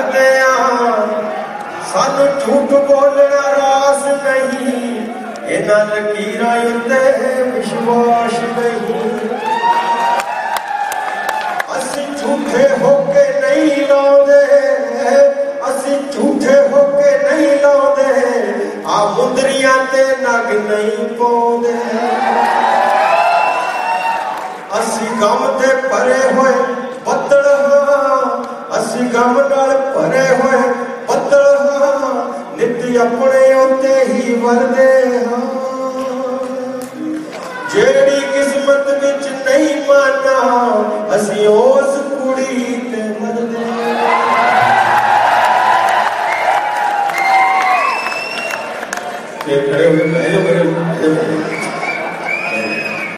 डरते सानू झूठ बोलना रास नहीं, इन्हां लकीरां उत्ते विश्वास नहीं। असी झूठे होके नहीं लाउंदे, असी झूठे होके नहीं लाउंदे, आ मुंदरियां ते नग नहीं पाउंदे। असी गम ते भरे होए बदल हां, असी गम नाल भरे होए बदल हां, नित अपने उत्ते ही वरदे हां। जेड़ी किस्मत विच नहीं माना, असी उस कुड़ी ते मरदे। खड़े हुए